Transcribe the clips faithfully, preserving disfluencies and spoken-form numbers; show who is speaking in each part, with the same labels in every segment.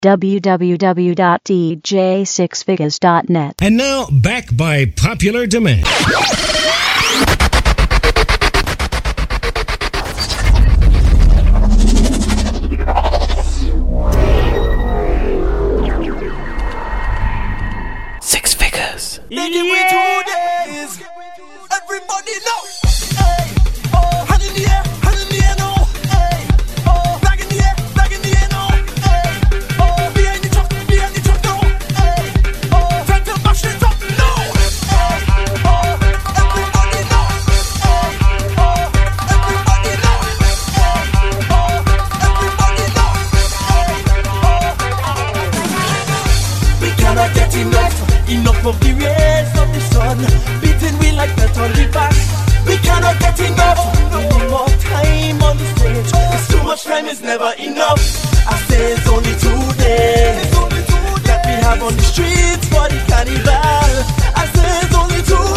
Speaker 1: w w w dot d j six figures dot net.
Speaker 2: And now, back by popular demand.
Speaker 3: Six figures.
Speaker 4: Making me two days. Everybody know. Hey, oh, hand in the air, hand in the air now. Hey, oh, flag in the air, flag in the air now. Hey, oh, behind the truck, behind the truck now. Hey, oh, trying to mash it up now. Hey, oh, everybody know. Hey, oh, everybody know. Hey, oh, everybody know. Hey, oh. We cannot get enough. Enough of the rays of the sun, beating we like that on the back. We cannot get enough. We need more time on the stage. Cause too much time is never enough. I say it's only two days that we have on the streets for the carnival. I say it's only two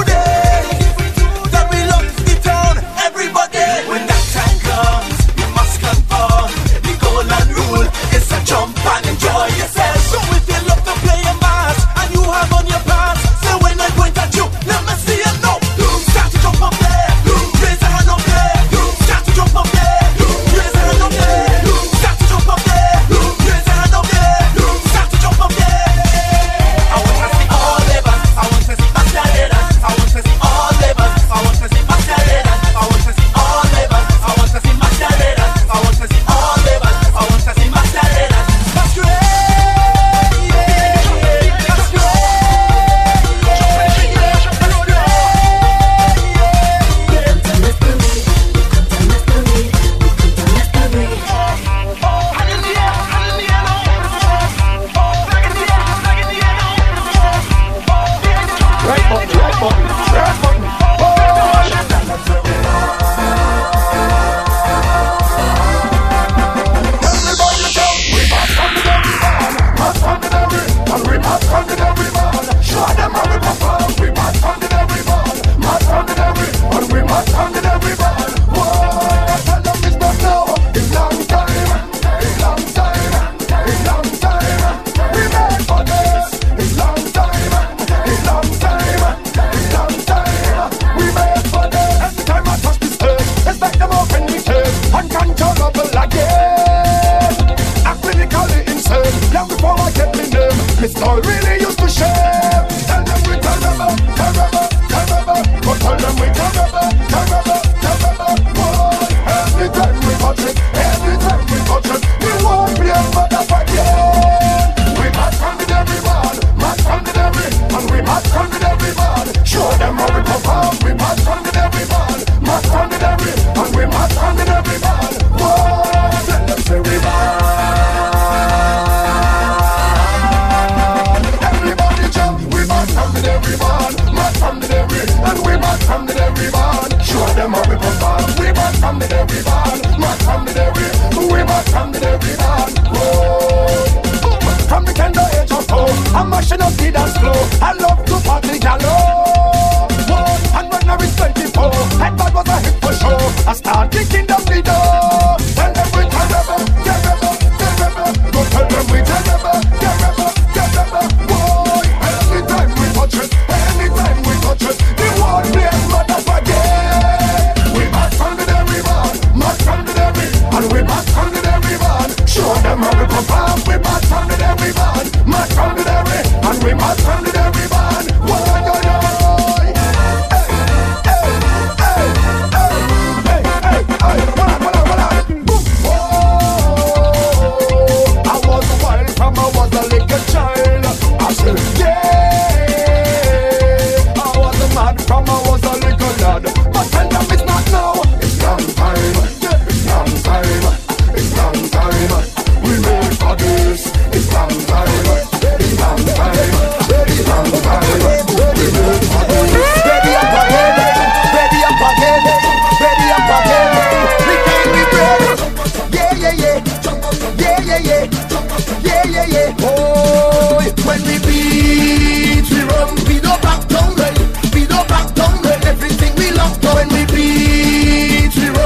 Speaker 4: days that we lock the town. Everybody, when that time comes, you must conform. The golden rule is to jump and enjoy yourself. So if you love to play a mass and you have on your pass, so when I point at you, let me see you know. Start to jump up there, raise a hand up there. Start to jump up there, raise a hand up there. Start to jump up there, raise a hand up there. Start to jump up there. I want to see all labors, I want to see masqueraders, I want to see all labors, I want to see masqueraders, I want to see all labors, I want to see masqueraders, I want to see all labors, I want to see masqueraders. Masquerade.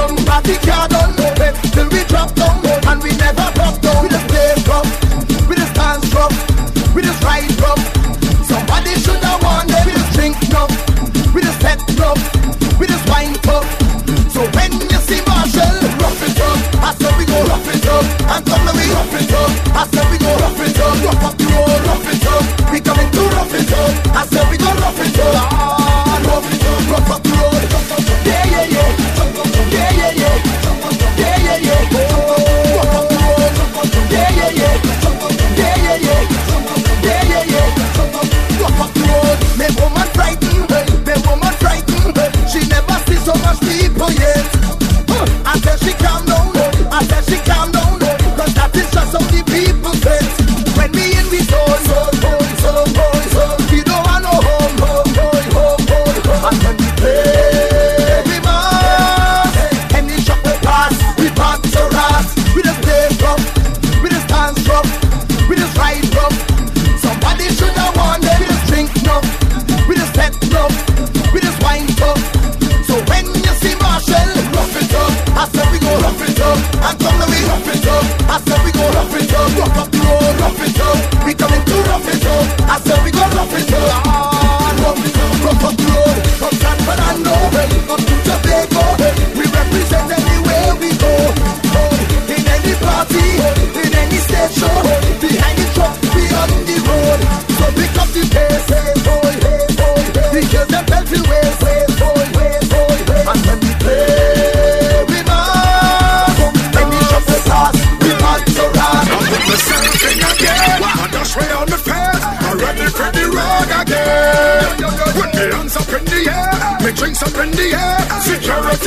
Speaker 5: Till we drop down, and we never drop down. We just play rough, we just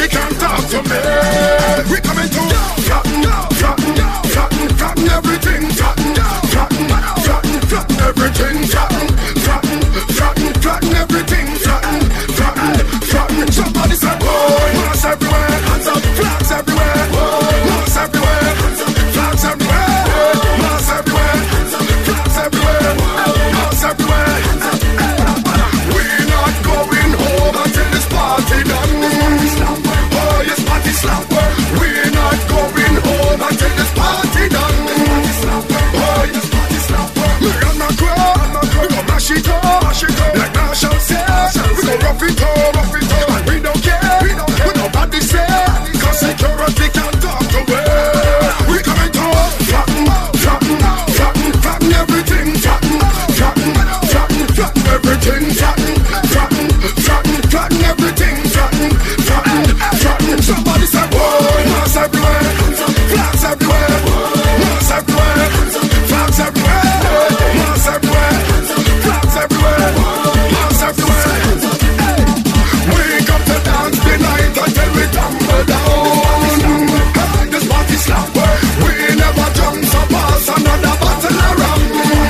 Speaker 3: she can't talk to me. We coming to flatten, flatten, flatten, flatten everything, flatten, flatten, flatten, flatten everything, flatten, flatten, flatten, flatten everything, flatten, flatten, flatten. Somebody say, boy, mass everywhere, hands up, flags everywhere, mass everywhere, flags everywhere, mass everywhere, flags everywhere, mass everywhere. We're not going home until this party done. Oh yes, party slap. We're not going home until this party done. Oh yes, party slap. Me and my girl, we gon' mash it up, mash it up. Like Marshall says, we gon' rough it up, rough it up. And we don't care, we don't care what nobody say, 'cause security can't talk away. We coming to flatten, flatten, flatten, flatten everything, flatten, flatten, flatten, flatten everything, flatten, flatten, flatten, flatten everything, flatten, flatten, flatten. Somebody say, boy, mass everywhere, flags everywhere, mass everywhere, flags everywhere, mass everywhere, flags everywhere, mass everywhere. We come to dance the night until we tumble down. This party slap. We never jump so pass another bottle around.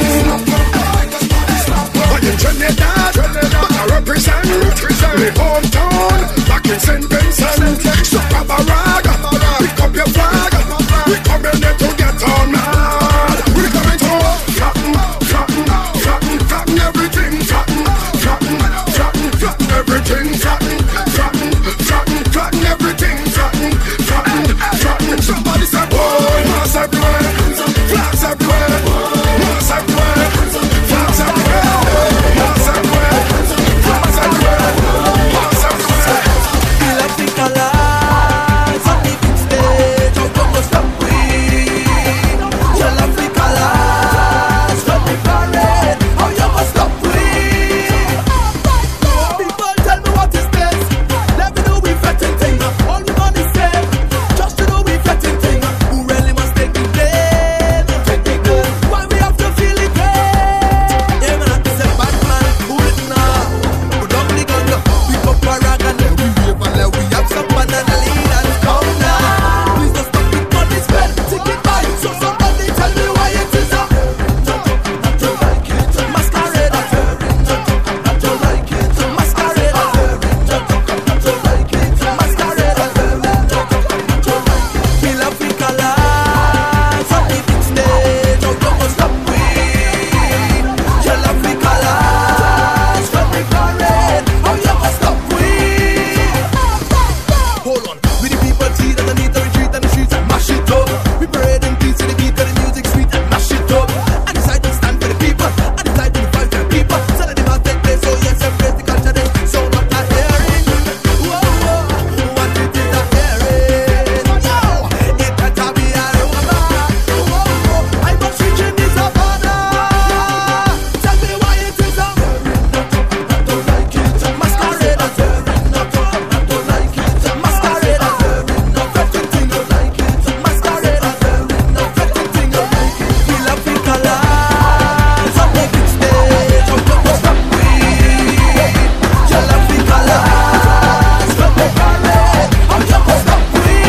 Speaker 3: But in Trinidad, but I represent the hometown. Back in Saint Vincent, so grab a rag, pick up your flag. We coming there to get on mad. We coming to flatten, flatten, flatten, flatten everything, flatten, flatten, flatten, flatten everything, flatten, flatten, flatten, flatten everything, flatten, flatten, flatten. Somebody say, boy, mass everywhere, flags everywhere, mass everywhere, flags everywhere, mass everywhere, flags everywhere, mass everywhere.
Speaker 4: Feel like we colors on the big stage. How come you stop we? Tell us we colors from the parade. How you must stop we? People tell me what is this? Let me know we fetting thing. All we gonna say, just to know we fetting thing. Who really must take the blame? Take the blame. Why we have to feel it pain? Yeah man, it's a bad man. Who it now? Who don't really gonna pick up a rag and let we wave and let we have some banana lead and come now. Please don't stop it, money spent. Take it back. So somebody tell me why it is up. Not to like it. Masquerade. Not to like it. Masquerade. Not to like it. Masquerade. Not to like it. Feel like we colors on the big stage. How you must stop we? Tell like we colors from the parade. How you must stop we? Hold on, we the people see that I need to retreat on the streets and mash it up. We parade in peace to the beat of the music sweet and mash it up. I decide to stand for the people, I decide to fight for the people. So that the must take place, so yes, embrace the culture then. So not a hearing, whoa, whoa, what it is a hearing. Yo, it a tabby a rumor. Whoa, whoa, I must reach in this Havana. Tell me why it is a not to like it. Masquerade, not to like it. Masquerade, not fetting thing you like it. Masquerade, not fetting thing you like it. Feel like we colors on the big stage. How you must stop we? Tell like we colors from the parade. How you must stop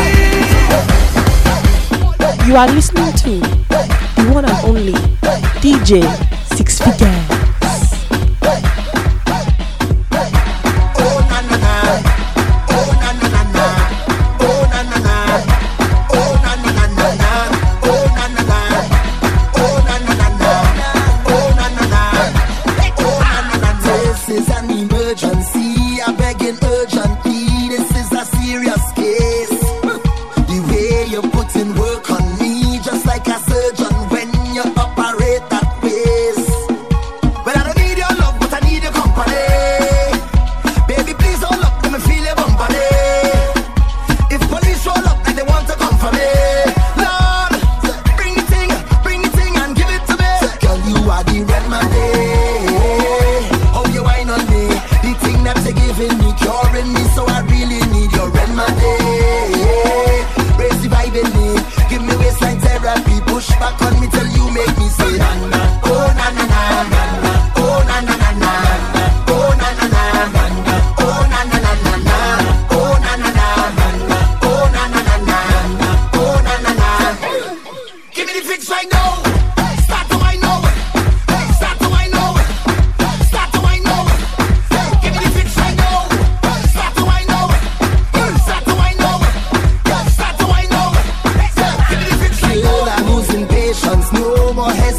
Speaker 4: we?
Speaker 5: You are listening to the one and only D J Six Figures.
Speaker 4: Oh na na na, oh na na na na, oh na na na, oh na na na na, oh na na na, oh na na na na, oh na na na, oh na na na. This is an emergency. I'm begging urgently. This is a serious case. The way you put in work on me, just like a surgeon when you operate that ways.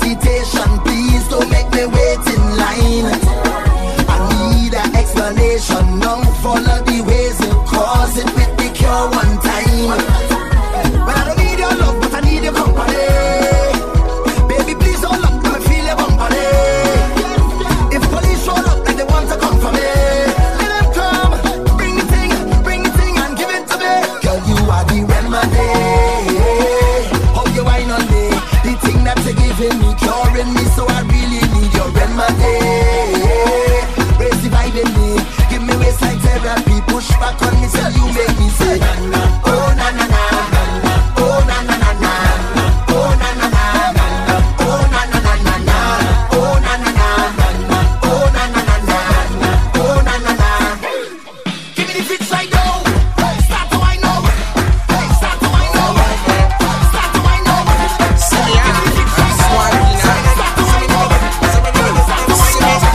Speaker 6: hesitation, please don't make me wait in line. I need an explanation, now follow the ways you cause it with the cure one time. But I don't need your love, but I need your company. Baby, please don't look, let me feel your company. If police roll up and they want to come for me, let them come, bring the thing, bring the thing and give it to me. Girl, you are the remedy. How you wine on me, the thing that you're giving me, curing me, so I really need your remedy. Raise the vibe in me, give me waistline therapy, push back on me till you make me say, oh na na na, oh na na na na, oh na na na na, oh na na na na, oh na na na na, oh na na na na, oh na na na. Give me the fix right now, start to wind up, start to wind up, start to wind up. Give me the fix right now, start to wind up, start to wind up, start to wind up.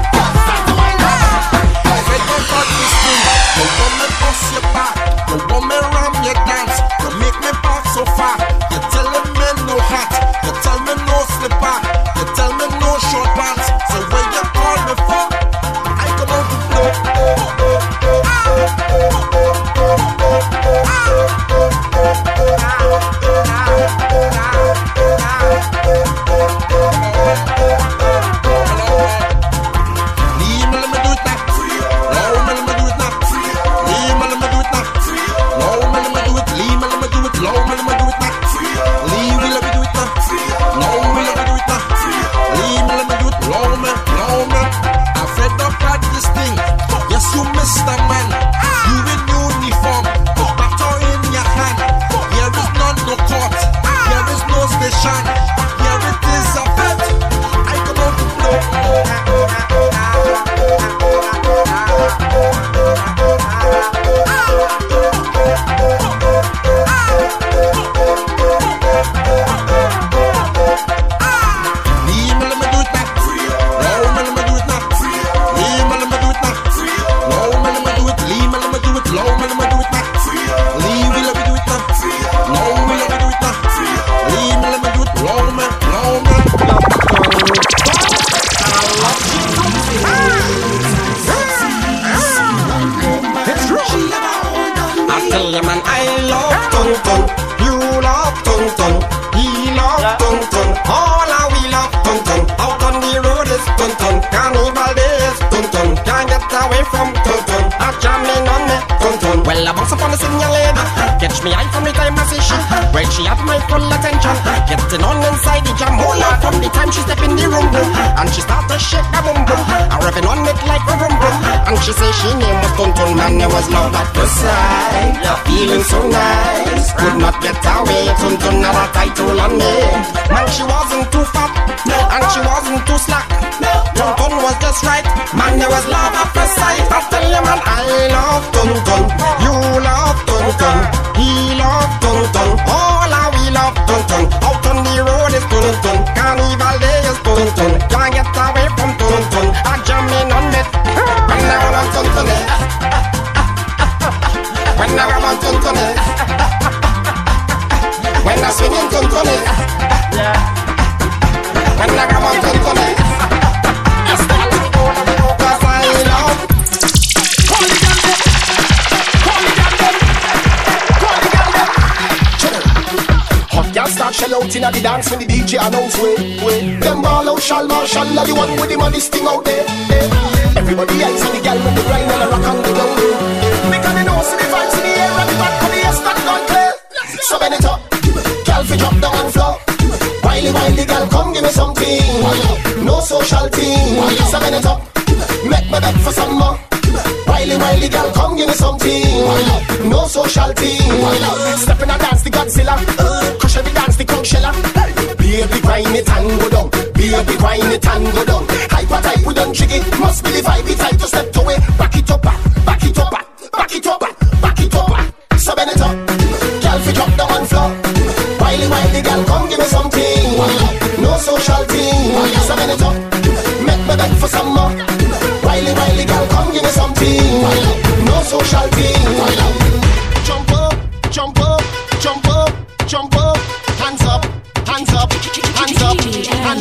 Speaker 7: You want me bust your back, you want me ram your dance, you make me back so far. You telling me no hat, you tell me no slipper, you tell me no short pants. So when you call me for, I come out to blow. Leave me, let me do it now. Now me, let me do it now. Leave me, let me do it now. Now me, let me do it. Leave me, let me do it. Now me, let me do it now. Leave me, let me do it now. Now me, let me do it now. Leave me, let me do it. Now me, now me. I fed up at this thing. Yes, you Mister Man. You in uniform, the baton in your hand. Here is none no court. Here is no station. Here it is a bet. I come out to blow. Leave me, let me do it now. Now me, let me do it now. Leave me, let me do it now. Now me, let me do it. Leave me, let me do it. Now me, let me do it now. Leave me, let me do it now. Now me, let me do it now. Leave me, let me do it. Now me, now me. It's true. I tell you, man, I love Tung Tung. You love Tung Tung. He love Tung Tung. All our we love Tung Tung. Out on the road is Tung Tung. Carnival day is Tung Tung. Can't get away from Tung Tung. I'm jamming on me Tung Tung. Well, I bounce upon the senior lady. Catch me eye from the time I see she. When she have my full attention. Getting on inside the jam. Hold on from the time she step in the room. Boom. And she start to shake a boom boom. I'm revving on it like a boom boom. And she say she name was Tung Tung. Man, there was love at first sight. Feeling so nice. Could not get away. Tung Tung had a title on me. Man, she wasn't too fat. And she wasn't too slack. Tung Tung was just right. Man, there was love at first sight. I tell you, man, I love Tung Tung. You love Tung Tung. He love Tung Tung. All our we love Tung Tung. Out on the road is Tung Tung. Carnival day is Tung Tung. Can't get away from Tung Tung. I jam in on it. When I run on Tung Tung. When I run on Tung Tung. When I swing in Tung Tung. When I run on Tung Tung. It's not to go to the road. Cause I love. Call the gun them. Call the gun them. Call the gun them. Hot girl start shell out in the dance when the D J announce way, way. Them ball out, shall marshal, the one with the money sting out there. Everybody else on the gal with the grind and the rock on the ground. Because they know see the vibes in the air and the back of the air start gone clear. So bend it up, gal fi drop down on floor. Wiley, wiley, gal, come give me something. No social thing. So bend it up, make me beg for some more. Wiley, wiley, gal, come give me something. No social thing. Step in a dance, the Godzilla. Crush every dance, the crowd sheller. Baby, grind it and go down. Baby, grind it and go down. Hyper type, we done jiggy. Must be the vibe, it's time to step away. Back it up, back, back it up, back, back it up, back, back it up, back. So bend it up, gal, fi drop down on floor. Wiley, wiley, gal, come give me something. No social thing. So bend it up, make me beg for some more. Wiley, wiley, gal, come give me something. No social thing. Jump up, jump up, jump up, jump up. Hands up, hands up, hands up, hands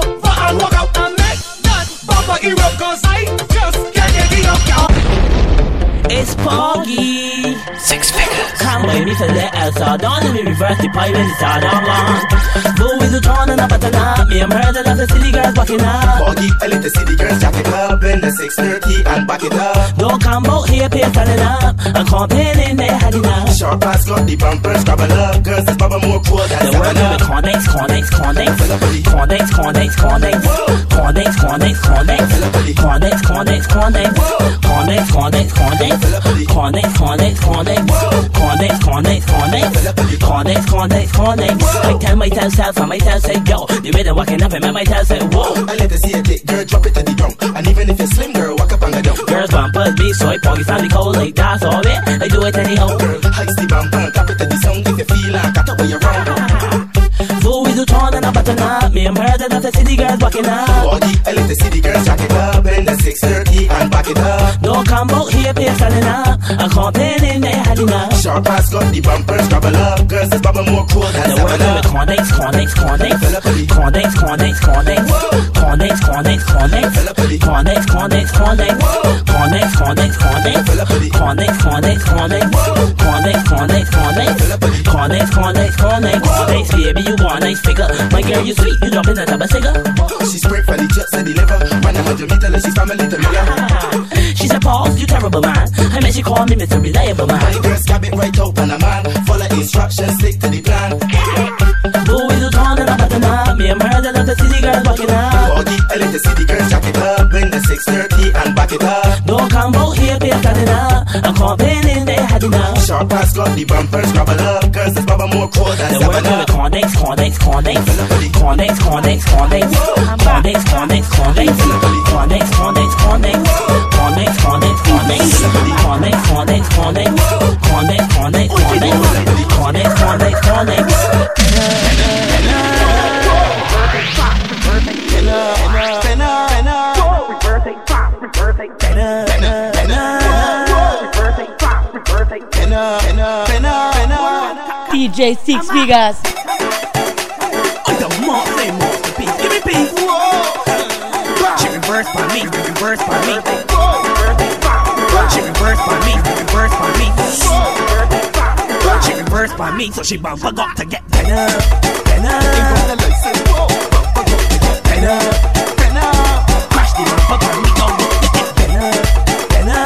Speaker 8: Six figures.
Speaker 4: Can't wait me for the Elsa. Don't let me reverse the pipe when it's all on one. Go with the tone and a button up. Me, I'm heard of the city girls walking up.
Speaker 9: Boggy, I let the city girls jack it up in the six thirty and back it up.
Speaker 4: Don't come out here, pay standing up. I'm complaining they had enough.
Speaker 9: Short pass got the bumper, scrabble up. Girls, it's Baba more cool than
Speaker 4: the word of the Condex, Condex, Condex. Condex, Condex, Condex. Condex, Condex, Condex. Condex, Condex, Condex. Condex, Condex, Condex. Condex, Condex, Condex. Condex, Condex, Condex. Condex, Condex, Condex. I tell myself, self, I myself say, yo. The way they're walking up and I myself say, whoa.
Speaker 9: I let her see a dick, girl, drop it to the ground. And even if you're slim, girl, walk up on the dump.
Speaker 4: Girls bumpers be soy, poggy, family cold, like that's all it. I do it anyhow.
Speaker 9: Girl, heist the bumper, tap it to the sound. If you feel like I way around.
Speaker 4: So we do turn and a button up. Me, I'm heard of the city girls walking up.
Speaker 9: Boggy, I let the city girls jack it up in the six thirty and back it up.
Speaker 4: Don't come out here, pay standing up. I'm complaining they had enough.
Speaker 9: Short pass got the bumper, scrabble up. Girls, it's Baba more cool than
Speaker 4: the word of the Condex, Condex, Condex. Condex, Condex, Condex. Condex, Condex, Condex. Condex, Condex, Condex. Condex, Condex, Condex. Condex, Condex, Condex. Condex, Condex, Condex. Condex, Condex, Condex. Condex, baby, you want a nice figure. My girl, you sweet, you drop in a tub of cigar.
Speaker 9: She's great for the jets and the liver. Run a hundred meter, she's family to me.
Speaker 4: She said, Paul, you terrible man. I mean, she called me Mister Reliable man.
Speaker 9: My girl, scab it right out on a man. Follow instructions, stick to the plan.
Speaker 4: Who is the tone and a button up? Me, I'm heard of the city girls walking up.
Speaker 9: Boggy, I let the city girls jack it up in the six thirty and back it up.
Speaker 4: Don't come out here, pay standing up. I'm complaining they had enough.
Speaker 9: Short pass got the bumper, scrabble up. Girls, it's Baba more cool than
Speaker 4: the word of the Condex, Condex, Condex. Condex, Condex, Condex. Condex, Condex, Condex. Condex, Condex, Condex. Condex, Condex, Condex. Condex, Condex, Condex. Condex, Condex, Condex. Condex, Condex, Condex.
Speaker 5: D J Six Figures.
Speaker 4: On the monthly masterpiece, give me peace. She reverse by me, reverse by me. She reverse by me, reverse by me. She reverse by me, so she bumper got to get better, better, better, better. Crash the bumper by me, don't get better, better.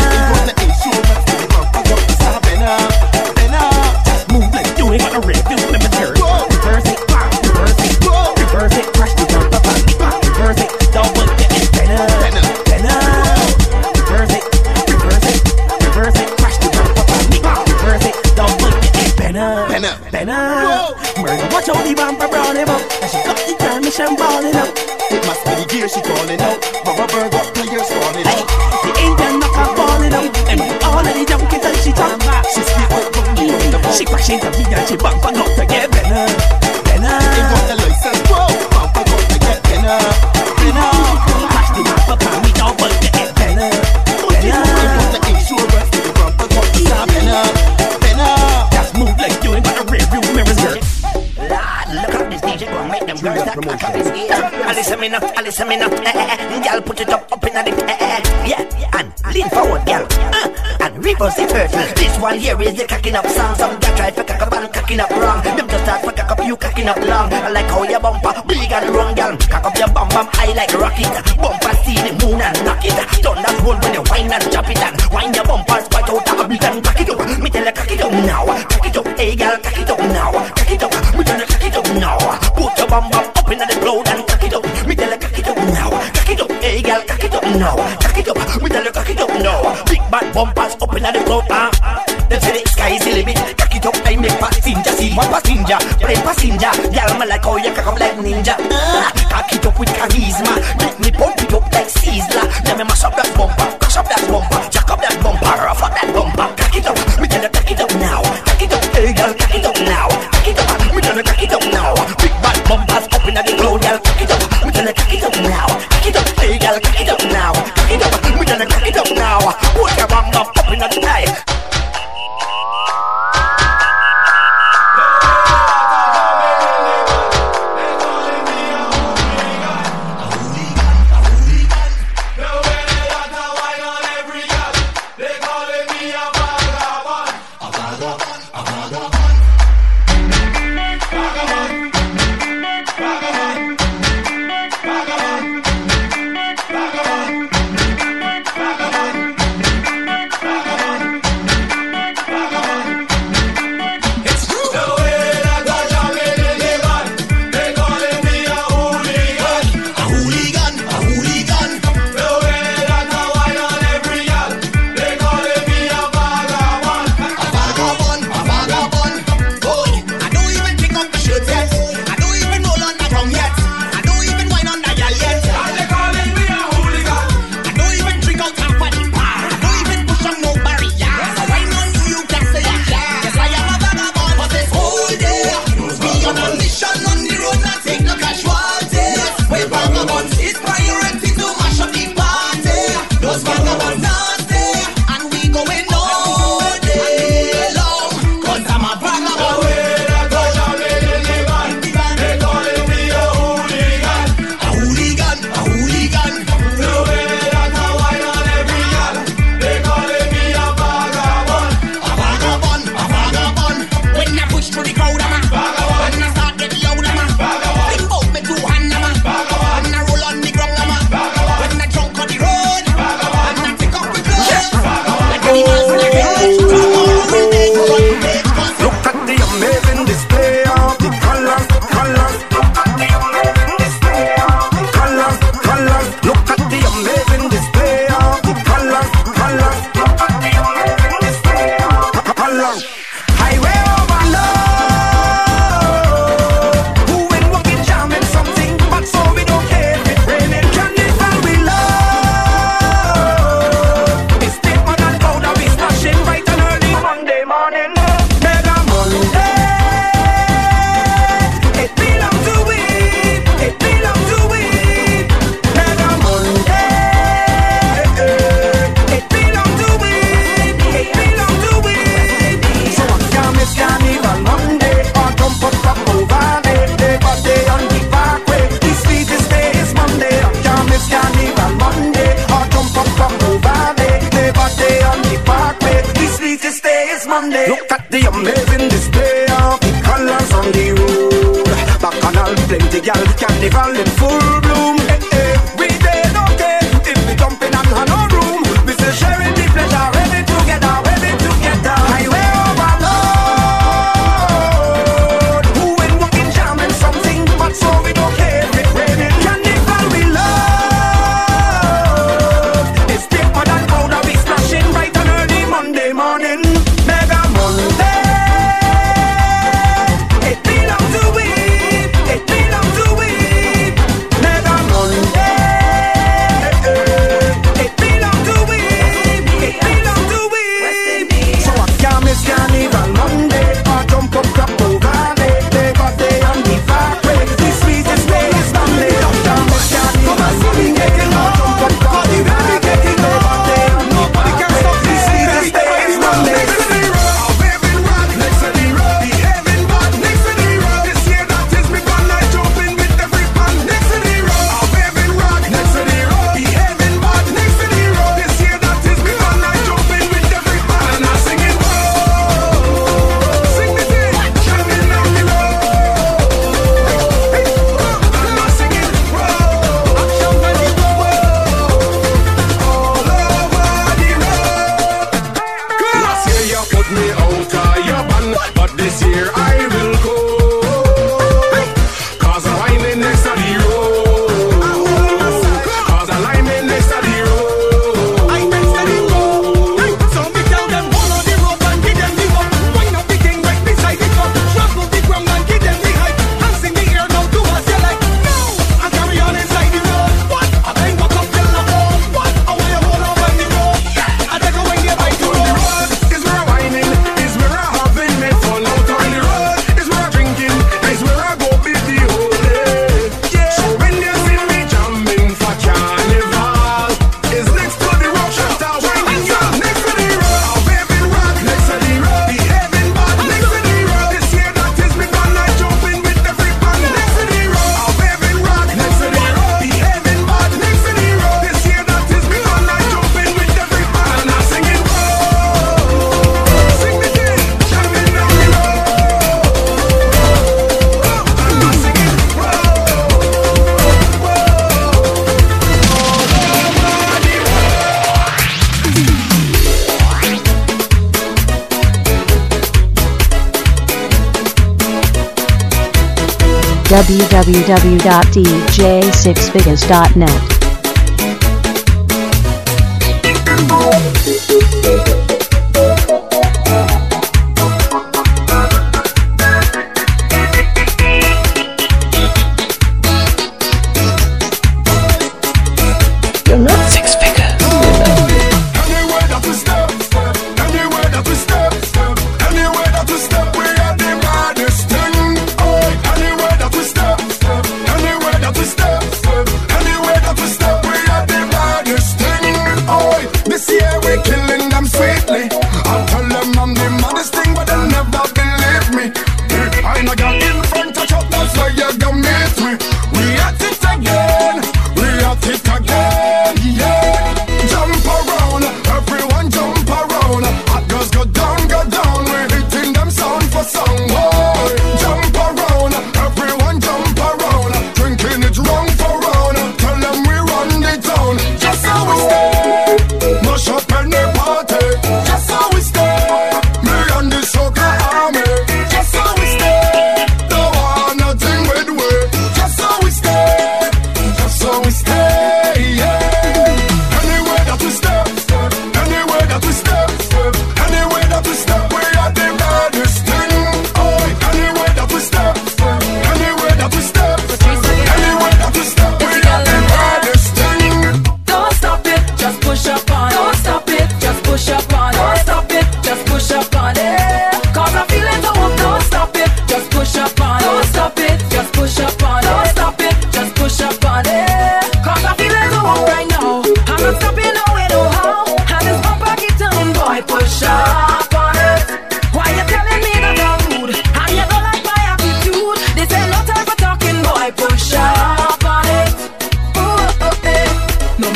Speaker 4: Just move like you ain't got a review, let me turn. Reverse it, reverse it, reverse it. Crash the bumper by me, reverse it, don't get it better, better. Reverse it, reverse it, reverse it. Crash the bumper by me, reverse it, don't get it better, better. Murder, watch all the bumper brown him up, and she got the transmission balling up.
Speaker 9: It must be the gear she calling out. Rubber bird got players falling out.
Speaker 4: The engine knock her falling out, and all of the junkies and she talk back.
Speaker 9: She's sweet like bunny on the ball.
Speaker 4: She crash into me and she bumper got to get better, better.
Speaker 9: Ain't got the license, whoa. Bumper got to get better, better.
Speaker 4: Crash the bumper by me, don't get it better, better.
Speaker 9: Ain't got the insurance, the bumper got to stop better, better.
Speaker 4: Just move like you ain't got a rear view mirrors, girl.
Speaker 10: Lord, look at this D J go and make them girls that back of his ear. I listen me enough, I listen me enough. Eh, eh, eh. Girl, put it up, up in the eh, eh, eh. Yeah, and lean forward, girl. Uh, and reverse the turtle. This one here is the cocking up song. Some girl try to cock up and cocking up wrong. Them just start to cock up, you cocking up long. I like how your bumper big and wrong, girl. Cock up your bum bum high like rocket. Bumper see the moon and knock it. Turn that roll when you whine and chop it and wind your bumpers quite out of beat and cock it up. Me tell you cock it up now. Cock it up, hey girl, cock it up now. Cock it up, me tell you cock it up now. Put your bum bum up in the cloud and cock it up. Me tell you cock it up now. Cock it up, hey girl, cock it up now. Cock it up, me tell you cock it up now. Big bad bumpers up in the cloud, ah. Them say the sky is the limit. Cock it up, I make passenger see one passenger, play passenger. Girl, me like how you cock up like ninja. Ah, cock it up with charisma. Make me pump it up like Sizzler. Let me mash up that bumper, crush up that bumper, jack up that bumper, rough up that bumper. Cock it up, me tell you cock it up now. Cock it up, hey girl, cock it up now. Cock it up, me tell you cock it up now. Big bad bumpers up in the cloud, girl, cock it up. Me tell you cock it up now. Cock it up, hey girl, cock it up now. Cock it up, me tell you cock it up now. Put your bum bum up in the sky.
Speaker 8: vagabonds. It's priority to mash up the party. Those vagabonds nasty, and we going all day long. Cause I'm a vagabond. A hooligan, a hooligan. A vagabond, a vagabond. When I push through the crowd, I'm a vagabond. When I start get loud, I'm a vagabond. Think out me two hand, I'm a vagabond. When I roll on the ground, I'm a vagabond. When I drunk on the road, vagabond. When I pick up the clothes, like animals in a cage.
Speaker 3: Look at the amazing display of the colors, colors. Look at the amazing display of the colors, colors. Look at the amazing display of the colors, colors. Look at the amazing display of the colors. Highway overload. Who ain't walking jamming something, but so we don't care if it's raining. Carnival we love. It's deeper than powder, we splashing bright and early Monday morning. Mega Monday. It belong to we. It belong to we. Mega Monday. It belong to we. It belong to we. So I can't miss Carnival Monday or jump up up over there. Day by day on the parkway. The sweetest day is Monday. I can't miss Carnival Monday or jump up up over there. Day by day on the parkway. The sweetest day is Monday. Look at the amazing display of the colors on the road. Bacchanal, plenty gal, carnival in full bloom. Eh, eh, we dead okay if we jumping and have no room. We say sharing the pleasure, ready together, ready together. Highway overload. Who ain't walking jamming something, but so we don't care if it's raining. Carnival we love. It's deeper than powder, we splashing bright and early Monday morning. Mega Monday. It belong to we. It belong to we. Mega Monday. It belong to we. It belong to we. So I can't miss Carnival Monday or jump up crap over there. Day by day on the parkway. The sweetest day is Monday. I can't miss Carnival Monday or jump up crap over there. Day by day on the parkway. The sweetest day is Monday. Last year you put me out of your band, but this year I will go. Cause I'm in next to the road. Cause I'm in next to the road.
Speaker 8: I next to the road. So me tell them one on the road and give them the up. Wind up the thing right beside the truck. Trample the ground and give them the hype. Hands in the air now do as you like. No, and carry on inside the road. What? I bang up up till the home. What? I want you hold on by the road. I take away the bike to
Speaker 3: On the road is where I'm whining, is where I'm having me fun. Out on the road is where I'm drinking, is where I go beat the whole day. So when you see me jamming for Carnival, is next to the rock shot out whining girl. Next to the road, I'm waving rock. Next to the road, behaving bad. Next to the road, this year that is me fun. I jumping with every band. Next to the road, I'm waving rock. Next to the road, behaving bad. Next to the road, this year that is me fun. I jumping with every band. And I'm singing whoa, sing the thing, jamming down the road. And I'm singing whoa, whoa,
Speaker 1: w w w dot d j six figures dot net.
Speaker 5: You're not six figures.
Speaker 3: anywhere that we step, anywhere that we step, anywhere that we step, we are the baddest thing. Oh, anywhere that we step, anywhere that we step, anywhere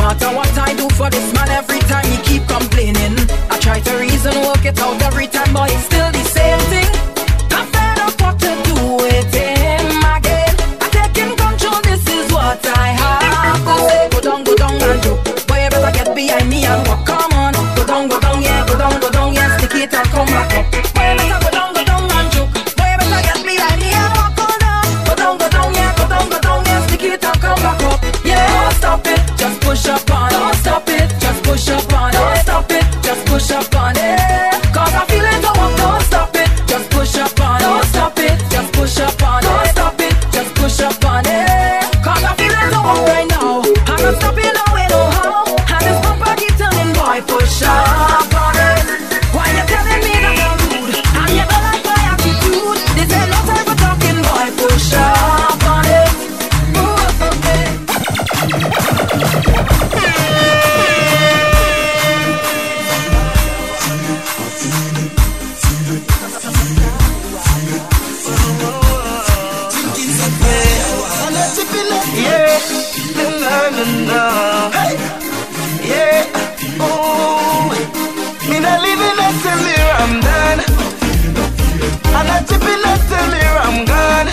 Speaker 11: matter what I do for this man, every time he keep complaining. I try to reason, work it out every time, but it's still the same thing. I'm fed up what to do with him again. I'm taking control, this is what I have to say. Go down, go down and do. Boy, you better get behind me and walk, come on. Go down, go down, yeah, go down, go down, yeah, stick it and come back up. Boy, you better go down, go down and do. Boy, you better get behind me and walk on down. Go down, go down, yeah, go down, go down, yeah, stick it and come back up. Yeah, don't stop it, just push up on. Don't stop it, just push up on. Don't stop it, just push up on it. Cause I feel it to walk, don't stop it, just push up on. Don't stop it, just push up on. Don't stop it, just push up on it. Cause I feel it to walk right now. I'm not stopping no way, no how. And this bumper keep telling boy, push up on it. Why you telling me that I'm rude? And you don't like my attitude. This ain't no time for talking, boy, push up on it. Ooh, okay.
Speaker 9: Yeah, na na na. Hey, yeah, oh, me not living that till me I'm done. I'm not tipping that till me I'm gone.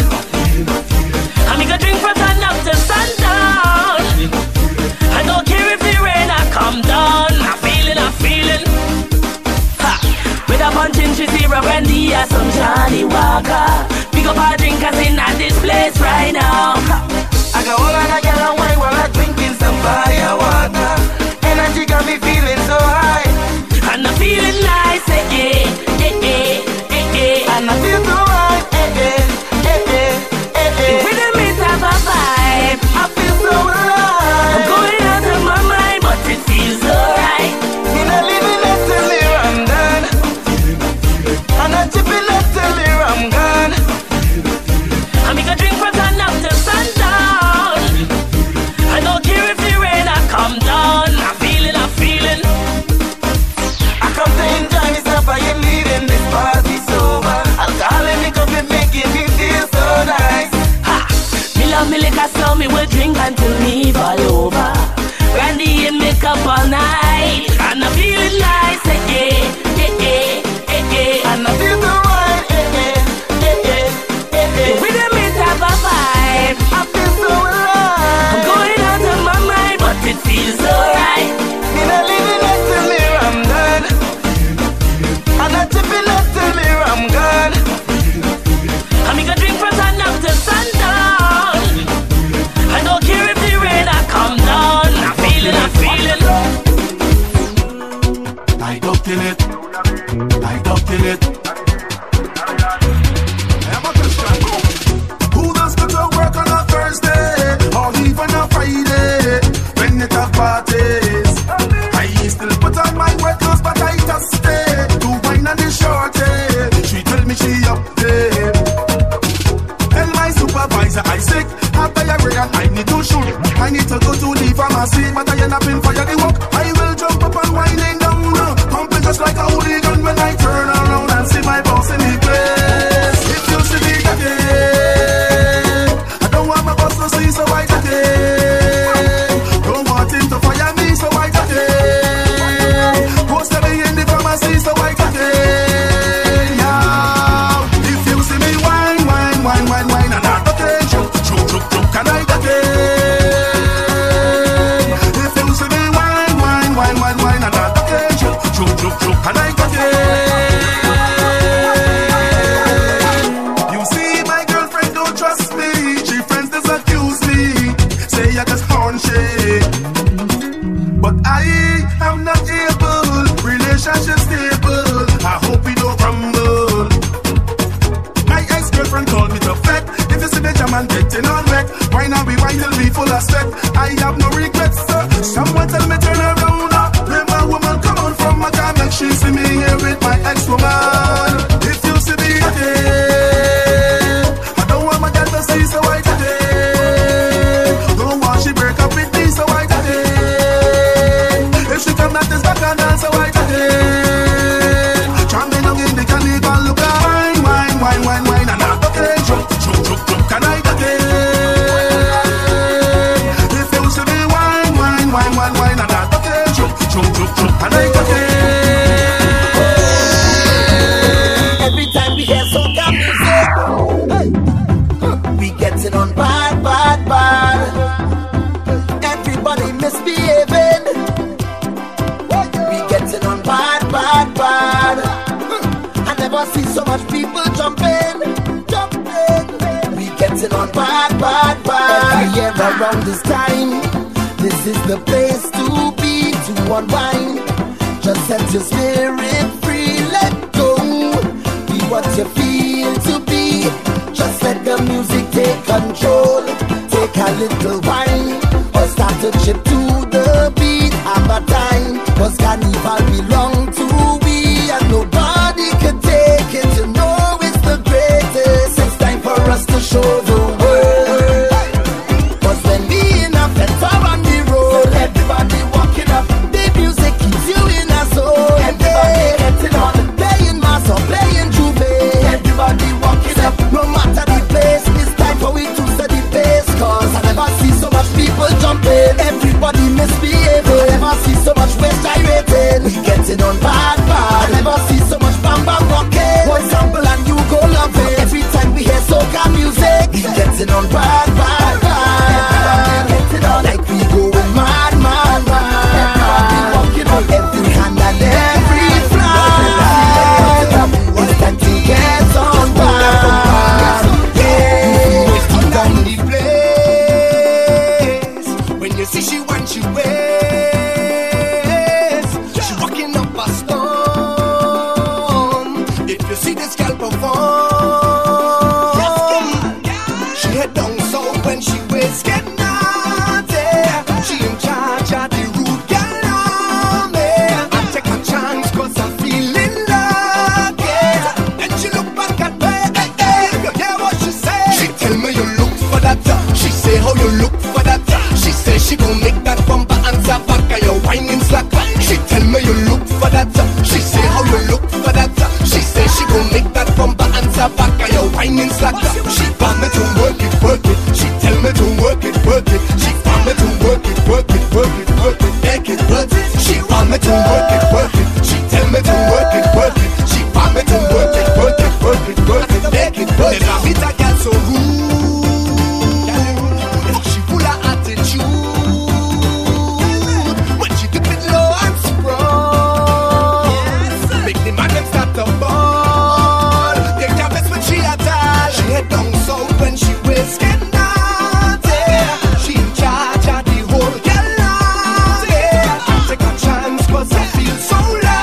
Speaker 9: I'm gonna drink from sun up to sundown. I don't care if the rain I come down. I'm feeling, I'm feeling. Ha, with a punch in Shizira Brandy or some Johnny Walker. Pick up our drinkers in at this place right now. I got all of that yellow wine while I'm drinking some fire water. Energy got me feeling so high. And I'm feeling nice, eh, eh, eh, eh, eh, eh. And I feel so right, eh, eh, eh, eh, eh, eh. With the mist of a vibe, I feel so alive. I'm going out of my mind, but it feels alright. Me not living it till I'm done. I'm not chipping it till I'm gone. I'm gonna drink from sun up to sundown. I don't care if the rain I come down. I'm feeling, I'm feeling. I come to enjoy myself. I am leaving this party sober. Alcohol and liquor be making me feel so nice. Ha! Me love me liquor, so me will drink until me fall over. Brandy and makeup all night, and I'm feeling nice. Eh, eh, eh, eh, eh, eh. And I feel so right. Eh, eh, eh, eh, eh, eh. With a mist of a vibe, I feel so alive. I'm going out of my mind, but it feels alright. Me not living it till me I'm done. I'm not tipping it till me I'm gone. I'm gonna drink from sun up to sundown. I don't care if the rain I come down. I'm feeling, I'm feeling.
Speaker 3: I ducked in it. I ducked in it. Who does go to work on a Thursday or even a Friday when it have parties? I still put on my wet clothes, but I just stay to wine on the shorty. She tell me she up there. Tell my supervisor I sick, have diarrhea and I need to shoot. I need to go to the pharmacy, but I end up in fire the walk. I will jump up and whining down, pumping just like a hooligan when I turn around and see my boss in the place. If you see me again, I don't want my boss to see, so I take it. Don't want him to fire me, so I take it. Post me in the pharmacy, so I take it. Yeah. If you see me wine, wine, wine, wine, wine, and I take it, choke, choke, choke, choke, and I take it. If you see me wine, wine, wine, wine, wine, and I take it, choke, choke, choke, choke, and I take it.
Speaker 6: year around this time. This is the place to be, to unwind. Just set your spirit free, let go. Be what you feel to be. Just let the music take control. Take a little wine, or start to chip to the beat. Have a time, cause carnival belong to we. And nobody can take it, you know it's the greatest. It's time for us to show the world. Cause when we in a fete on the road, everybody walking up, the music keeps you in a zone. Everybody getting on, playing mass or playing juve. Everybody walking up, no matter the place. It's time for we to set the pace. Cause I never see so much people jumping, everybody misbehaving. I never see so much waste gyrating. We getting on bad bad. I never see so much bam bam rocking. For example, and you go love it. Every time we hear soca music, we getting on bad bad bad. Everybody getting on like we going mad mad mad. Everybody walking on every hand and every flag. It's time to get on bad. Yeah, it's on the place. When you see she wants you ways, she walking up a storm. If you see this girl perform, she head down south when she waits get naughty. She in charge of the rude girl army. I take a chance cause I'm feeling lucky. Then she look back at me, hey, hey. You hear what she say? She tell me you look for that. She say how you look for that. She say she gon' make that bumper answer back and you're whining slack. She tell me you look for that. She say how you look for that. She say she gon' make that bumper answer back and you're whining slack. She want me to work it, work it. She tell me to work it, work it. She want me to work it, work it, work it, work it, make it, work it. She want me to work it, work it. She tell me to work it, work it. She want me to work it, work it, work it, work it, make it, work it. Never meet a girl so rude. She full of attitude. When she dip it low and sprawl, make the man them start to ball. They can't mess when she attack. She head down south when she waist get naughty. She in charge of the whole girl army. I take a chance cause I feel so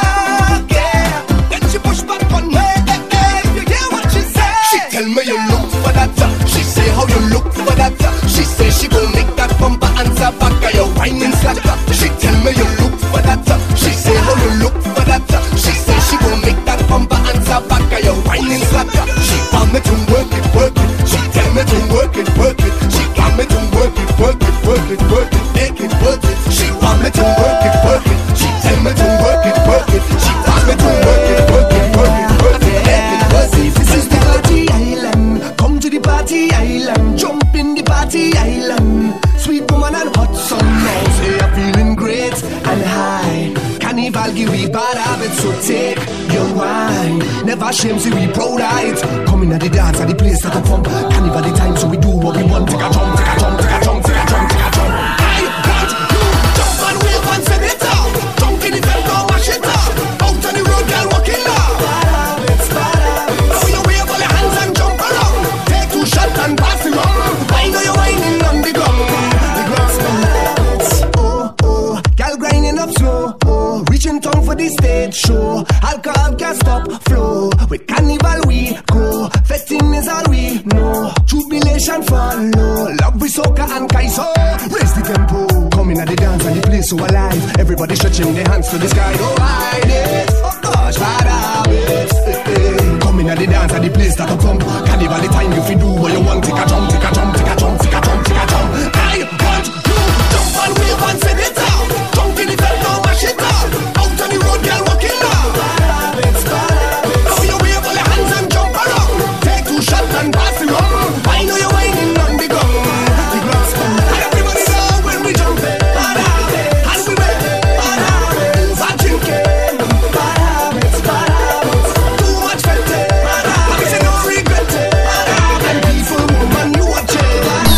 Speaker 6: lucky. Then she push back on me, hey, hey. You hear what she say? She tell me you look for that. She say how you look for that. She say she gon' make that bumper answer back and you're whining slack. She tell me you look for that. She say how you look for that. She say she gon' make that bumper answer back and you're whining slack. She want me to work it, work it. She tell me to work it, work it. She want me to work it, work it, work it, work it, make it, work it. She want me to work it, work it. She tell me to work it, work it. She want me to work it, work it, work it, work it, make it, work it. This is the party island. Come to the party island. Jump in the party island. Sweet woman and hot sun. Now say you're feeling great and high. Carnival give we bad habits, so take your wine. Never shame, say we proud of it. Come in at the dance at the place that I from. Carnival the time, so we do what we want. Take a jump, take a jump, take a jump, take a jump, take a jump. I want you jump and wave and send it out. Jump in the belt, go mash it up. Out on the road, girl, walking down. Bad habits, bad habits. Now you wave all your hands and jump around. Take two shots and pass it round. I know you're whining on the ground. The ground's bad habits. Oh, oh, girl grinding up slow. Oh, reaching tongue for the stage show. Alcohol can't stop flow. With carnival we go. Fetting is all we know. Jubilation follow. Love with soca and kaiso. Raise the tempo. Coming at the dance and the place so alive. Everybody stretching their hands to the sky. Oh, I did. Oh gosh, bad habits. Coming at the dance and the place that I from. Carnival the time if you do what you want. Take a jump, take a jump, take a jump, take a jump, take a jump. I want you jump and wave and send it out. Jump in the belt, now mash it up. Out on the road, girl, walking down. Bad habits, bad habits. Now you wave all your hands and jump around. Take two shots and pass it round. I know you're whining on the ground. The ground's fun. And everybody know when we jump in. Bad habits. And we wave. Bad habits. Bad drinking. Bad habits, bad habits. Too much fete. Bad habits. I say no regret it. Bad habits. And people, woman, you watch it.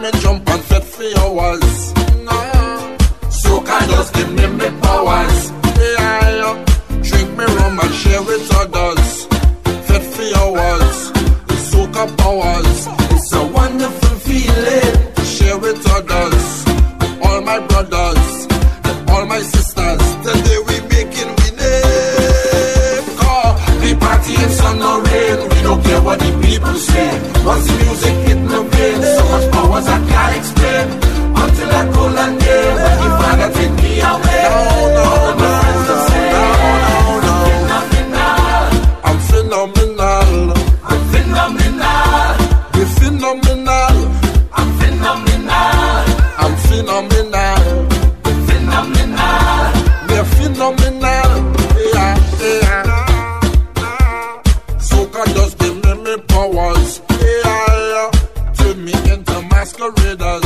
Speaker 3: me jump and fit for hours. No. Soca just give me me powers. Yeah, drink me rum and share with others. Fit for hours. Soca powers. It's a wonderful feeling to share with others. All my brothers, all my sisters. Today we making we name. Cause we party in sun or rain. We don't care what the people say. Once the music hit my brain, so much powers I can't explain. Until I call and name, when the Father take me away. No, no, no, no, no, no. I'm phenomenal. I'm phenomenal. We're phenomenal. I'm phenomenal. I'm phenomenal. We're phenomenal. We're phenomenal. Yeah, yeah. Soca just give me me powers. Yeah, turn me into masqueraders.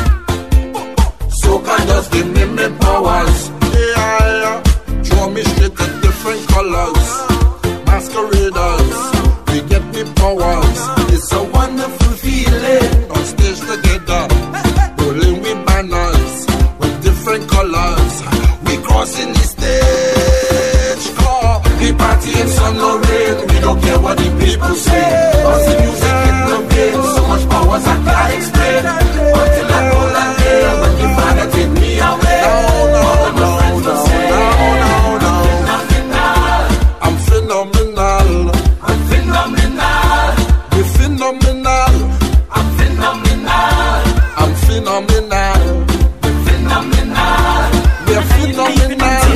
Speaker 3: Soca just give me me powers. Yeah, draw me straight to different colors. Masqueraders, we get me powers. It's a wonderful feeling. On stage together, rolling with banners with different colors. We crossing the stage. Call we party in sun or rain. We don't care what the people say. Cause the music hit the brain. So much powers I can't explain. Until I call and hail when the Father take me away. No, no, no, no, no, no, no. I'm phenomenal. I'm phenomenal. We're phenomenal. I'm phenomenal. I'm phenomenal. We're phenomenal. We're phenomenal.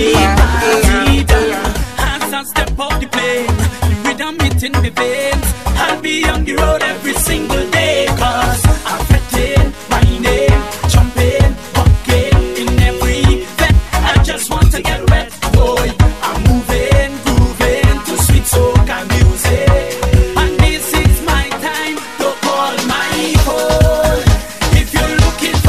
Speaker 12: As I step off the plane, the rhythm it in my veins. I'll be on the road every single day. Cause I'm fretting, whining, jumping, walking in every bed. I just want to get wet, boy. I'm moving, grooving to sweet soca music. And this is my time to call my phone. If you're looking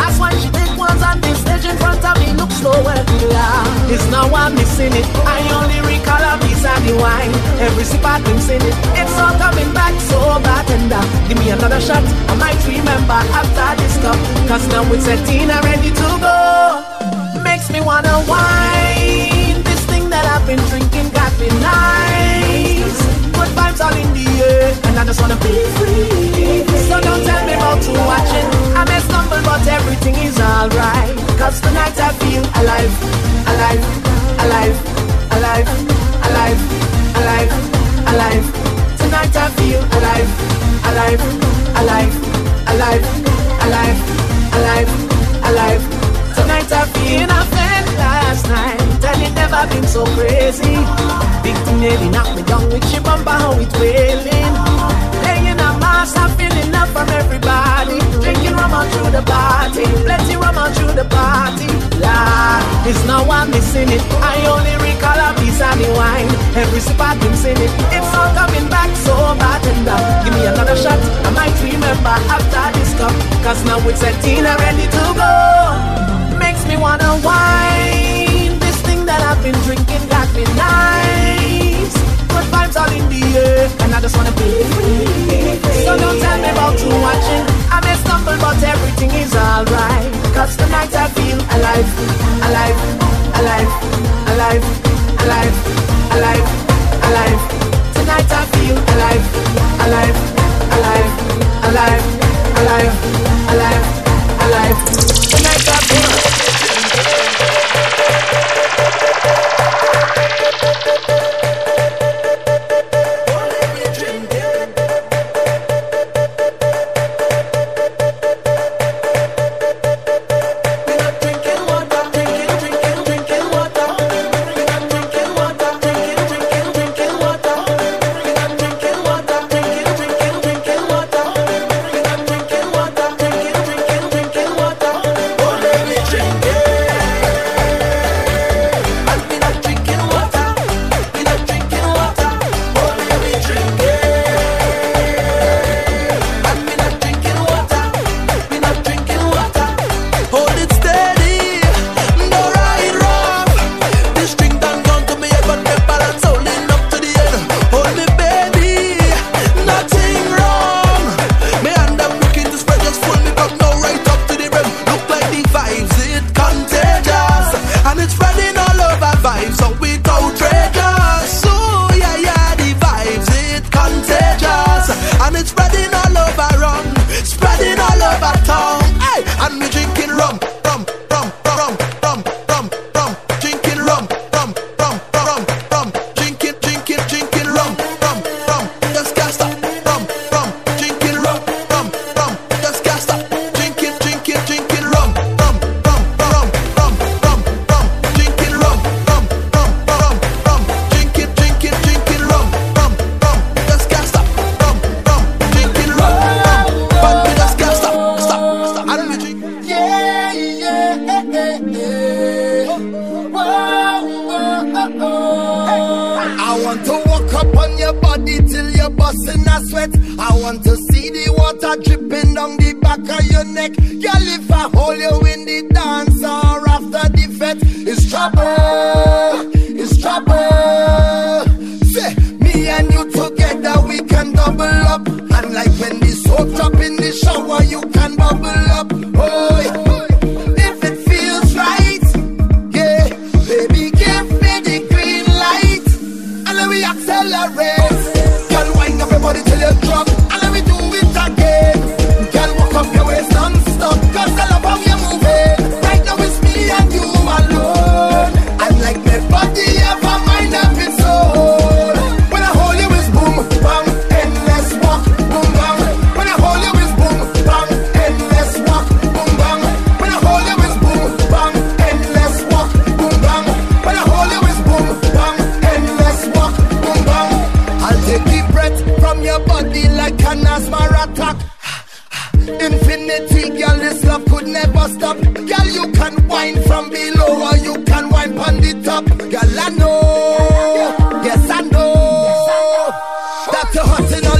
Speaker 13: That's why she take ones on the stage in front of me, look slow and yeah. It's now I'm missing it. I only recall a piece of the wine. Every sip I think in it. It's all coming back so bad and uh, give me another shot. I might remember after this cup. Cause now it's a teen and ready to go. Makes me wanna whine. This thing that I've been drinking got me nice. Good vibes all in the air, and I just wanna be free. So don't tell me about to watching. I may stumble, but everything is alright. Cause tonight I feel alive, alive, alive, alive, alive, alive, alive. Tonight I feel alive, alive, alive, alive, alive, alive, alive. Tonight I feel I felt last night, and it never been so crazy. Big thing nearly knocked me down with she bumper, how it wailing. Laying a mass, I'm feeling love from everybody. Drinking rum on through the party, plenty rum on through the party. Lord, it's now I'm missing it. I only recall a piece of the wine. Every sip I've been singing it. It's all coming back so bad and uh, give me another shot. I might remember after this cup. Cause now it's a teen and ready to go. Makes me wanna whine. This thing that I've been drinking got me nice. Good vibes all in the air, and I just wanna be free. So don't tell me about too watching. I may stumble, but everything is alright. Cause tonight I feel alive, alive, alive, alive, alive, alive, alive. Tonight I feel alive, alive, alive, alive, alive, alive, alive. Tonight I feel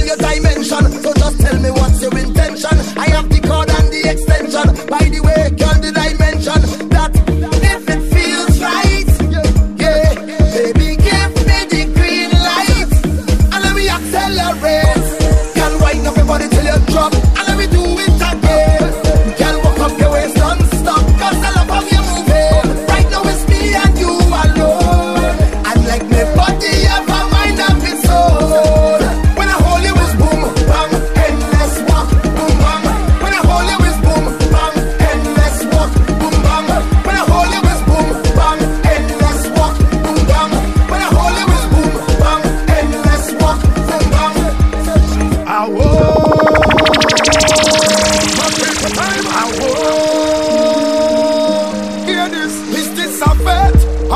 Speaker 6: So just tell me what's your intention. I have the cord and the extension. By the way, girl,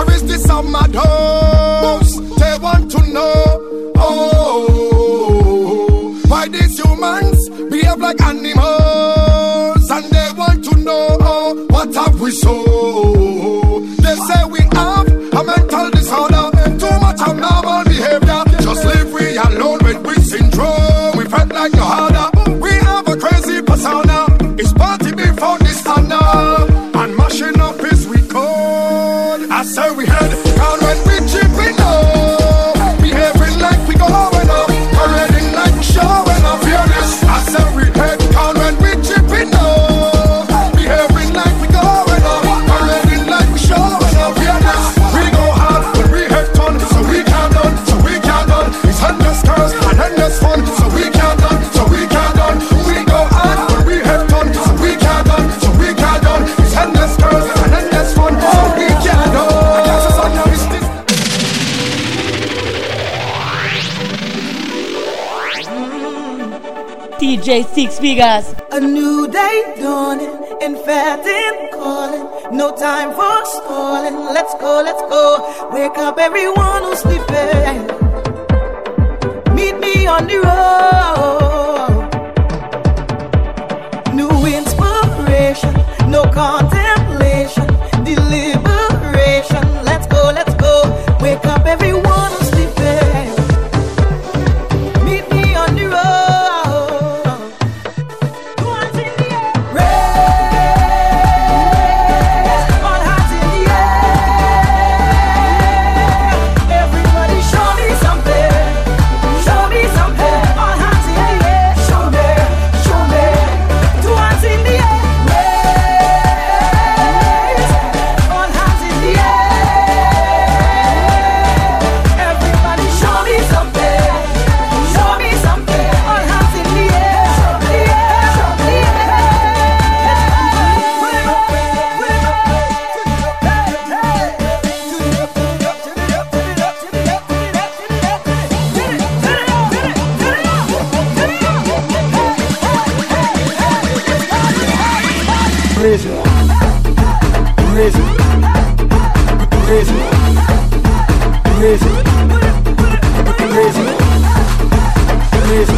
Speaker 3: Or is this a mad house? They want to know, oh, why these humans behave like animals. And they want to know, oh, what have we so? They say we have a mental disorder, too much abnormal behavior. Just leave we alone with we syndrome. We felt like no harder. We have a crazy persona. It's party before this honor. And mashing up is we code. I say we head down when we chipping up. Behaving like we going up. Parading like we showing up. Hear this? I say we head down when we chipping up. Behaving like we going up. Parading like we showing up. Hear this? We go hard when we head done. So we can't done. So we can't done. It's endless curse and endless fun. So we can't done. So we can't done. We go hard when we head done. So we can't done. So we can't done. It's endless curse and endless fun. So we can't done.
Speaker 5: D J Six Figures.
Speaker 11: A new day dawning, emphatic calling. No time for stalling. Let's go, let's go. Wake up everyone who's sleeping. Meet me on the road. New inspiration, no contemplation. Deliberation. Let's go, let's go. Wake up everyone who's sleeping. Meet me on the road.
Speaker 3: Crazy, crazy, crazy, crazy, crazy, crazy,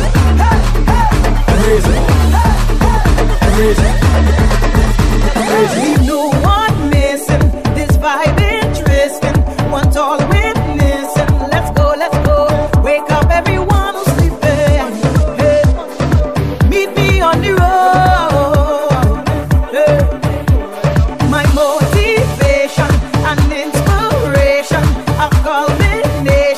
Speaker 3: crazy, crazy.
Speaker 11: We know what missing. This vibe interesting. Want all witnessing. Let's go, let's go. Wake up everyone who's sleeping. Hey. Meet me on the road. My motivation and inspiration, a culmination.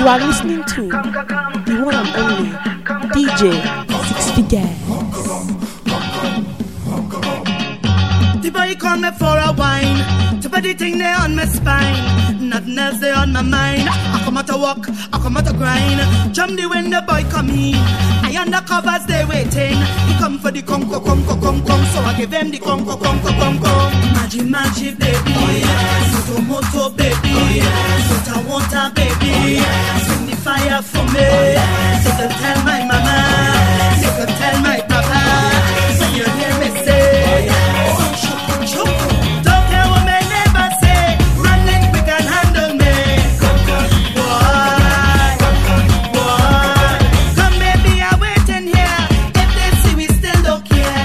Speaker 5: are listening to the one and only D J Six Figures.
Speaker 14: The boy call me for a wine, to put the thing there on my spine. Nothing else there on my mind. I come out to walk, I come out to grind. Jump the when the boy come in, I undercovers they waiting. He come for the conco, conco, conco, so I give him the conco, conco, conco. Magic, magic, baby, oh yes. Moto, moto, baby, oh yes. Water, water, baby, oh yes. Bring the fire for me, oh yes. You can tell my mama, yes. You can tell my papa, yes. When you hear me say, oh yes. Don't care what my neighbors say, running we can handle me. Boy, boy, come baby, I'm waiting here. If they see we still don't care.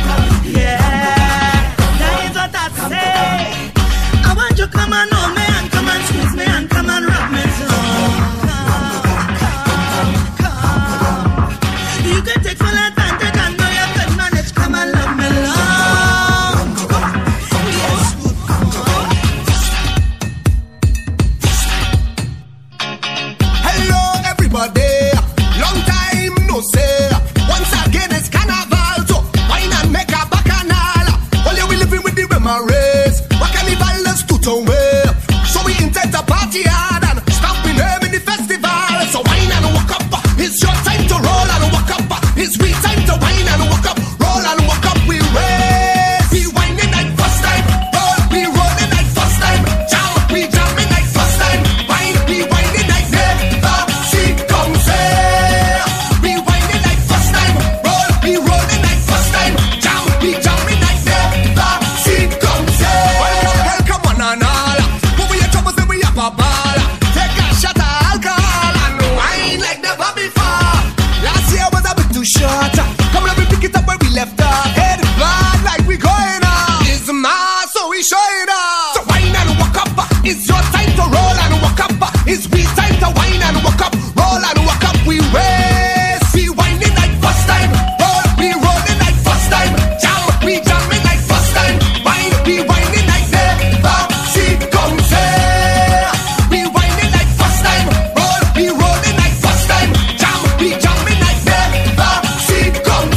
Speaker 14: Yeah, that is what I say. I want you come and hold me and come and squeeze me and come and rock me down. Come, come, you can take full advantage and know you can manage. Come and love me long.
Speaker 3: Long time no say. Once again it's carnival, so wine and make a bacchanal. While you living with the women race, what carnival is to away. So we intend to party hard and stop in them in the festival. So wine and walk up, it's your time to roll and walk up. It's we time to wine and walk up, roll and walk up. We race, we whining like first time, roll, we rolling like first time, jam, we jamming like first time, wine, we whining like never see come say. Short. Come let me pick it up where we left off. Head flat like we going off. It's mass, so we showing off. So wine and walk up. It's your time to roll and walk up. It's we time to wine and walk up. Roll and walk up. We race. We whining like first time. Roll. We rolling like first time. Jam. We jamming like first time. Wine. We whining like never see come say. We whining like first time. Roll. We rolling like first time. Jam. We jamming like never. Come,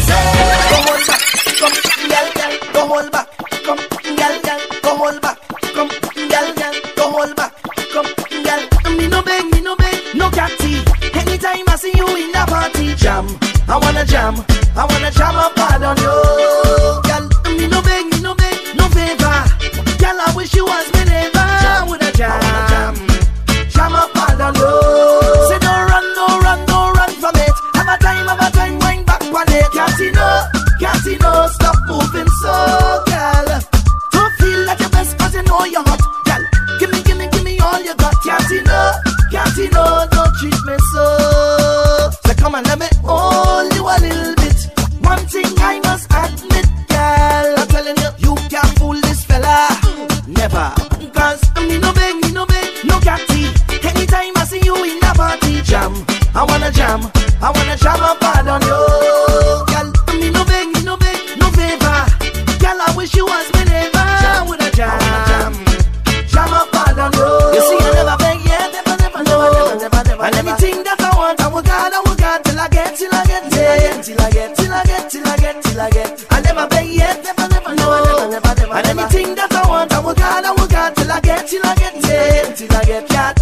Speaker 3: girl, girl, go hold back. Come, girl, girl, go hold back. Come, girl, girl, go hold back. Come, girl. Me no beg, me no beg, no catty. Anytime I see you in the party, jam. I wanna jam, I wanna jam up hard on you, girl. Me no beg, me no beg, no favor. Girl, I wish you was me neighbor. Woulda jam, jam up hard on you. Say don't run, no run, no run from it. Have a time, have a time, wind back one day. Casino, casino, stop moving so, girl. Don't feel like your best cause you know you're hot, girl. Give me, give me, give me all you got. Casino, casino, don't treat me so. So come and let me hold you a little bit. One thing I must admit, girl, I'm telling you, you can't fool this fella. Never. Cause me no beg, me no beg, no catty. Anytime I see you in a party, jam. I wanna jam, I wanna jam up hard on you, girl. Me no beg, me no beg, no favor. Girl, I wish you was me neighbor. Woulda jam, jam up hard on you. You see, I never beg yet, never, never, never, never, never, never. And anything that I want, I will God, I will God till I get, till I get, till I get, till I get, till I get, till I get. I never beg yet, never, never, never, never, never, never. And anything that I want, I will God, I will God till I get, till I get, till I get, got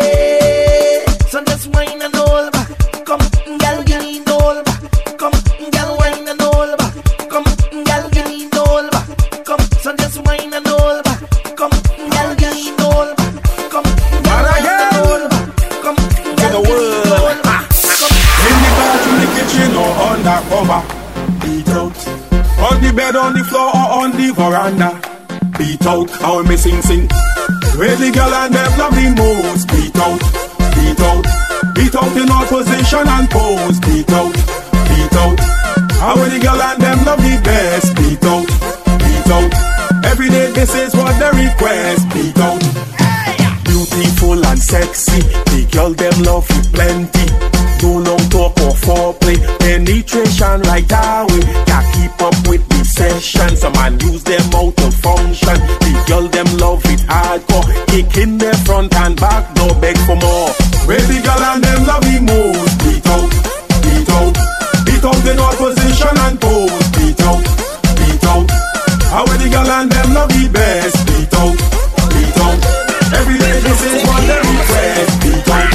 Speaker 3: it. So just wine and all back. Come, girl, give me all back. Come, girl, wine and all back. Come, girl, give me all back. Come, so just wine and all back. Come, girl, give me all back. Come, girl, wine and all back. Come, girl, give me all back.
Speaker 15: In the bathroom, the kitchen, or under cover, beat out. On the bed, on the floor, or on the veranda, beat out. How me sing, sing. Where the girl and them love the most, beat out, beat out. Beat out in all position and pose. Beat out, beat out. How the girl and them love the best. Beat out, beat out. Every day this is what they request. Beat out. Beautiful and sexy, the girl them love you plenty. No no talk or foreplay. Penetration right away. Can't keep up with the session. Some man use them out to function. The girl them love it hardcore. Kick in their front and back, no beg for more. Where the girl and them love the most. Beat out, beat out, beat out in all position and pose. Beat out, beat out. How where the girl and them love the best. Beat out, beat out. Every day this is what they request. Beat out.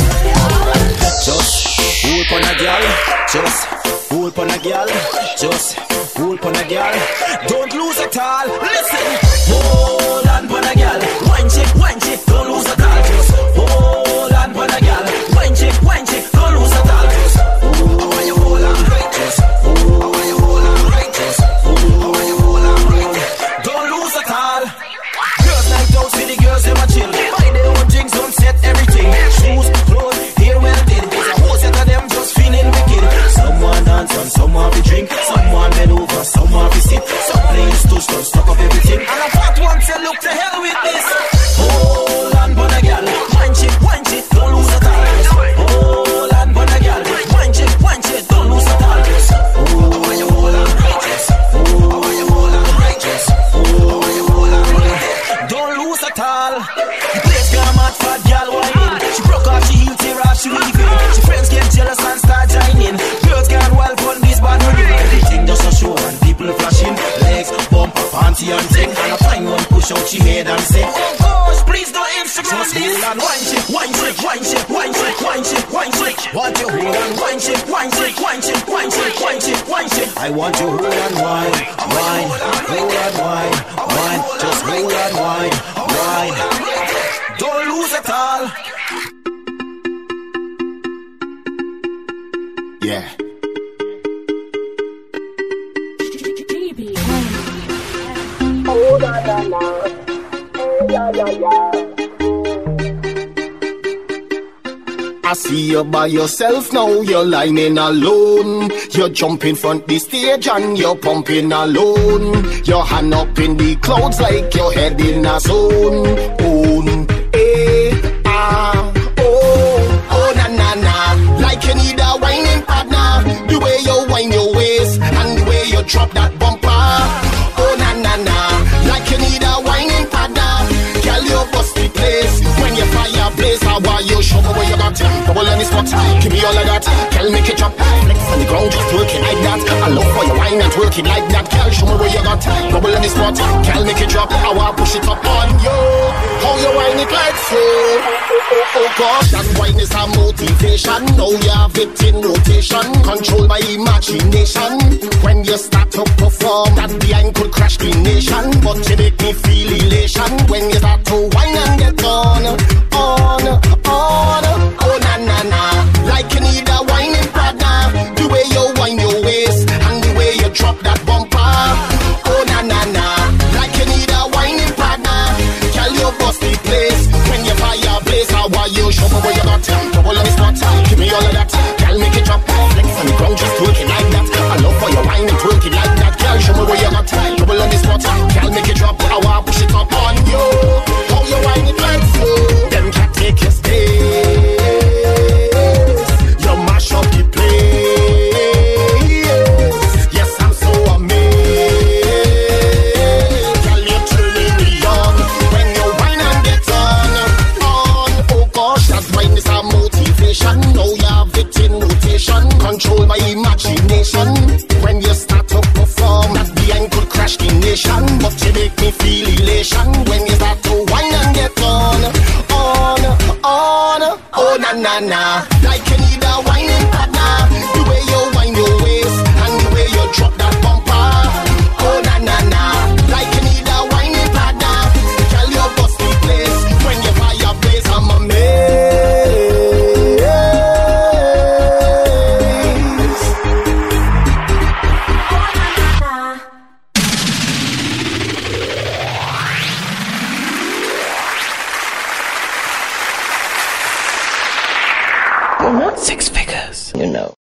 Speaker 16: Just hold pon a girl, just hold pon a girl, just hold pon a girl. Don't lose at all. Listen, hold on pon a girl, wine chick, wine chick, don't lose at all. Just hold on pon a girl, wine chick, wine chick, don't lose at all. Just how are you hold on? Just how are you hold on? Just how are you hold on? Don't lose at all. Girls night out, see the girls them a chill. Buy their own drinks, don't set everything. Shoes, clothes, hair well did. There's a whole set of them just feeling wicked. Someone dance and someone be drink. Someone bend over, someone be sit. Some playing touch, don't stock up everything. And a fat one say look to hell with this. Hold on, but a girl, wine chick, wine chick, don't lose at all. Hold on, but a girl, wine chick, wine chick, don't lose at all. How are you hold on? How are you hold on? How are you hold on? Don't lose at all. The place got mad fat girl whining. She broke off, she heel, tear off, she leaving. She friends get jealous and start joining. Girls gone wild on this bad money. Everything just a show and people flashing. Legs, bump, panty and thing. And a fine one push out she head and say, oh gosh, please don't Instagram this. Hold on, wine chick, wine chick, wine chick, wine chick, wine chick, wine chick. Want you hold on, wine chick, wine chick, wine chick, wine chick, wine chick, wine chick. I want you hold on, wine, wine, hold on, wine, wine, just hold on, wine, wine. Don't lose at all.
Speaker 3: Yeah.
Speaker 17: Oh, la, la, la. Oh, la, la, la.
Speaker 3: I see you by yourself now, you're lining alone. You're jumping front the stage and you're pumping alone. Your hand up in the clouds like your head in a zone. Own, eh, ah, oh, oh, na, na, na. Like you need a whining partner. The way you whine your waist and the way you drop that bumper. Oh, na, na, na. Like you need a whining partner. Girl, you bust the place. When you fire blaze, how are you? Show me where you got. Bubble on the spot, give me all of that. Girl, make it drop. Flex on the ground, just working like that. I love for your wine and twerking like that. Girl, show me where you got. Bubble on the spot, girl, make it drop. I want push it up on you. How you wine it like so? Oh, oh, oh gosh, that wine is a motivation. Now you have it in rotation, controlled by imagination. When you start to perform, that behind could crash the nation. But you make me feel elation when you start to wine and get on, on, on. Oh na na na, like you need a whining partner. The way you whine your waist and the way you drop that bumper. Oh na na na, like you need a whining partner. Girl, you bust the place when you fire blaze. How are you? Show me where you got. Bubble on the spot, give me all of that. Girl, make it drop. Flex on the ground, just twerking like that. I love for your wine and twerking like that. Girl, show me where you got. Bubble on the spot, girl, make it drop. I want push it up on you. How you whine it like so? Them can't take your space. Controlled by imagination. When you start to perform, that behind could crash the nation. But you make me feel elation when you start to whine and get on, on, on. Oh na na na, like you need a whining partner. The way you whine your waist and the way you drop that bumper. Oh na na na, like you need a whining partner. Girl, you bust the place when you fire blaze. I'm a man.
Speaker 5: Six figures, you know.